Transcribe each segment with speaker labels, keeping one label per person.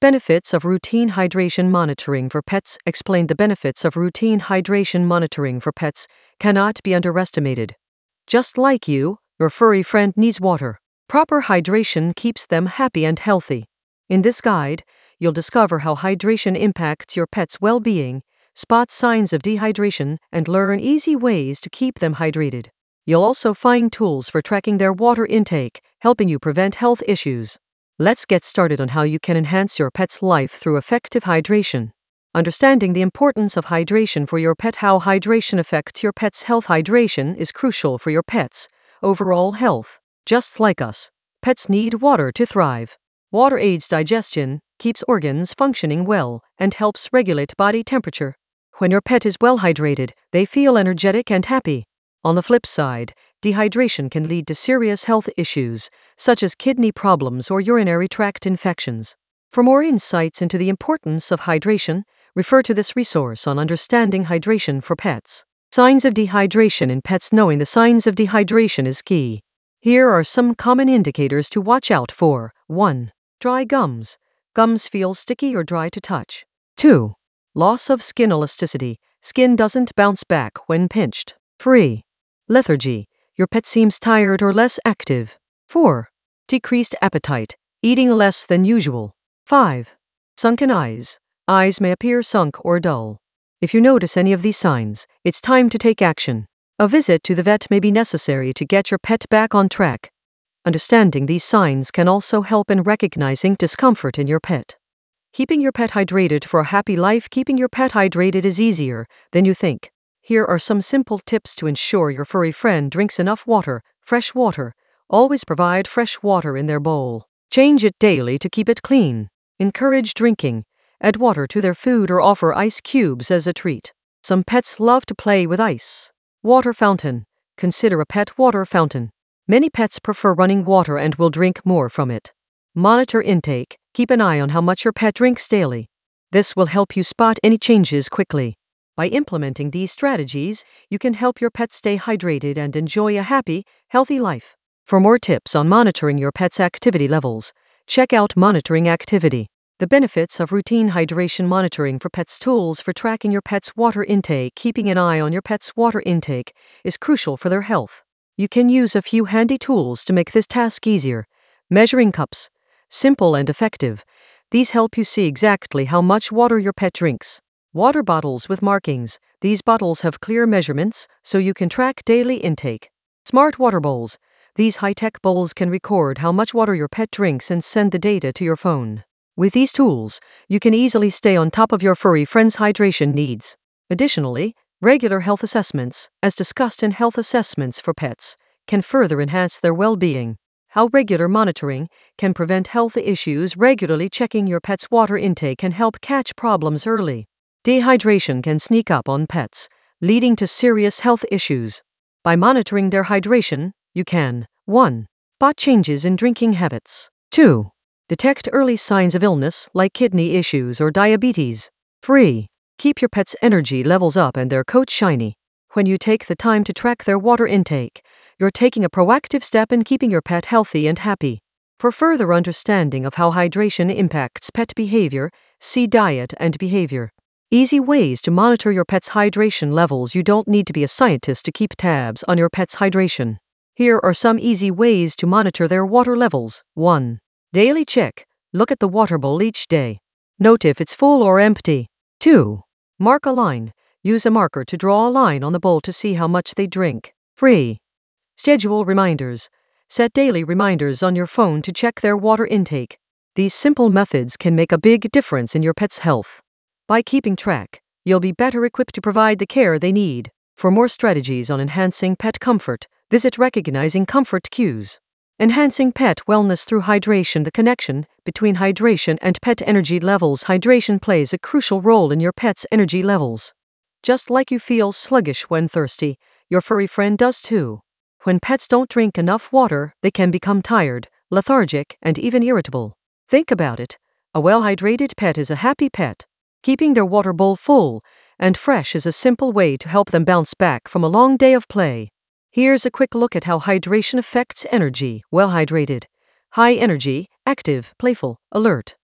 Speaker 1: Benefits of routine hydration monitoring for pets. Explain the benefits of routine hydration monitoring for pets cannot be underestimated. Just like you, your furry friend needs water. Proper hydration keeps them happy and healthy. In this guide, you'll discover how hydration impacts your pet's well-being, spot signs of dehydration, and learn easy ways to keep them hydrated. You'll also find tools for tracking their water intake, helping you prevent health issues. Let's get started on how you can enhance your pet's life through effective hydration. Understanding the importance of hydration for your pet. How hydration affects your pet's health. Hydration is crucial for your pet's overall health. Just like us, pets need water to thrive. Water aids digestion, keeps organs functioning well, and helps regulate body temperature. When your pet is well hydrated, they feel energetic and happy. On the flip side, dehydration can lead to serious health issues, such as kidney problems or urinary tract infections. For more insights into the importance of hydration, refer to this resource on understanding hydration for pets. Signs of dehydration in pets. Knowing the signs of dehydration is key. Here are some common indicators to watch out for. 1. Dry gums. Gums feel sticky or dry to touch. 2. Loss of skin elasticity. Skin doesn't bounce back when pinched. 3. Lethargy. Your pet seems tired or less active. 4. Decreased appetite. Eating less than usual. 5. Sunken eyes. Eyes may appear sunk or dull. If you notice any of these signs, it's time to take action. A visit to the vet may be necessary to get your pet back on track. Understanding these signs can also help in recognizing discomfort in your pet. Keeping your pet hydrated for a happy life. Keeping your pet hydrated is easier than you think. Here are some simple tips to ensure your furry friend drinks enough water. Fresh water. Always provide fresh water in their bowl. Change it daily to keep it clean. Encourage drinking. Add water to their food or offer ice cubes as a treat. Some pets love to play with ice. Water fountain. Consider a pet water fountain. Many pets prefer running water and will drink more from it. Monitor intake. Keep an eye on how much your pet drinks daily. This will help you spot any changes quickly. By implementing these strategies, you can help your pet stay hydrated and enjoy a happy, healthy life. For more tips on monitoring your pet's activity levels, check out Monitoring Activity. The benefits of routine hydration monitoring for pets. Tools for tracking your pet's water intake. Keeping an eye on your pet's water intake is crucial for their health. You can use a few handy tools to make this task easier. Measuring cups. Simple and effective. These help you see exactly how much water your pet drinks. Water bottles with markings. These bottles have clear measurements, so you can track daily intake. Smart water bowls. These high-tech bowls can record how much water your pet drinks and send the data to your phone. With these tools, you can easily stay on top of your furry friend's hydration needs. Additionally, regular health assessments, as discussed in health assessments for pets, can further enhance their well-being. How regular monitoring can prevent health issues. Regularly checking your pet's water intake can help catch problems early. Dehydration can sneak up on pets, leading to serious health issues. By monitoring their hydration, you can 1. Spot changes in drinking habits. 2. Detect early signs of illness like kidney issues or diabetes. 3. Keep your pet's energy levels up and their coat shiny. When you take the time to track their water intake, you're taking a proactive step in keeping your pet healthy and happy. For further understanding of how hydration impacts pet behavior, see Diet and Behavior. Easy ways to monitor your pet's hydration levels. You don't need to be a scientist to keep tabs on your pet's hydration. Here are some easy ways to monitor their water levels. 1. Daily check. Look at the water bowl each day. Note if it's full or empty. 2. Mark a line. Use a marker to draw a line on the bowl to see how much they drink. 3. Schedule reminders. Set daily reminders on your phone to check their water intake. These simple methods can make a big difference in your pet's health. By keeping track, you'll be better equipped to provide the care they need. For more strategies on enhancing pet comfort, visit Recognizing Comfort Cues. Enhancing pet wellness through hydration. The connection between hydration and pet energy levels. Hydration plays a crucial role in your pet's energy levels. Just like you feel sluggish when thirsty, your furry friend does too. When pets don't drink enough water, they can become tired, lethargic, and even irritable. Think about it. A well-hydrated pet is a happy pet. Keeping their water bowl full and fresh is a simple way to help them bounce back from a long day of play. Here's a quick look at how hydration affects energy. Well hydrated. High energy, active, playful, alert.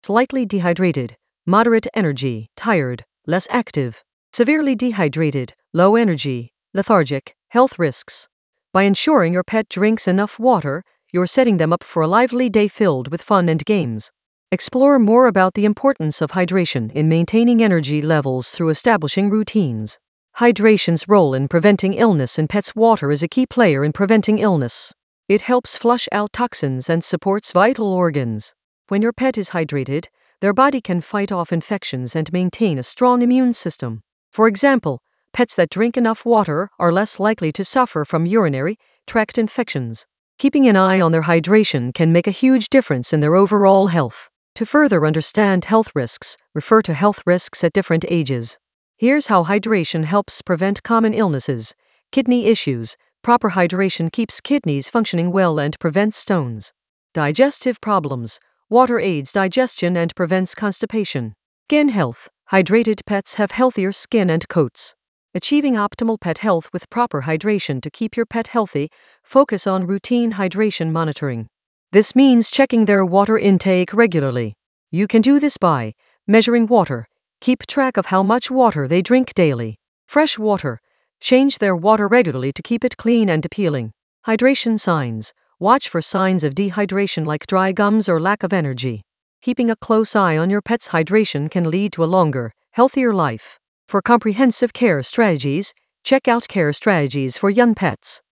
Speaker 1: Slightly dehydrated, moderate energy, tired, less active. Severely dehydrated, low energy, lethargic. Health risks. By ensuring your pet drinks enough water, you're setting them up for a lively day filled with fun and games. Explore more about the importance of hydration in maintaining energy levels through establishing routines. Hydration's role in preventing illness in pets. Water is a key player in preventing illness. It helps flush out toxins and supports vital organs. When your pet is hydrated, their body can fight off infections and maintain a strong immune system. For example, pets that drink enough water are less likely to suffer from urinary tract infections. Keeping an eye on their hydration can make a huge difference in their overall health. To further understand health risks, refer to health risks at different ages. Here's how hydration helps prevent common illnesses. Kidney issues. Proper hydration keeps kidneys functioning well and prevents stones. Digestive problems. Water aids digestion and prevents constipation. Skin health. Hydrated pets have healthier skin and coats. Achieving optimal pet health with proper hydration. To keep your pet healthy, focus on routine hydration monitoring. This means checking their water intake regularly. You can do this by measuring water. Keep track of how much water they drink daily. Fresh water. Change their water regularly to keep it clean and appealing. Hydration signs. Watch for signs of dehydration like dry gums or lack of energy. Keeping a close eye on your pet's hydration can lead to a longer, healthier life. For comprehensive care strategies, check out Care Strategies for Young Pets.